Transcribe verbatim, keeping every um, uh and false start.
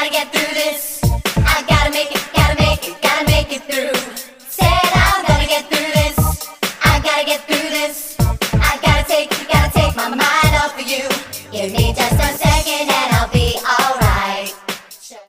gotta get through this. I gotta make it, gotta make it, gotta make it through. Said I'm gonna get through this. I gotta get through this. I gotta take it, gotta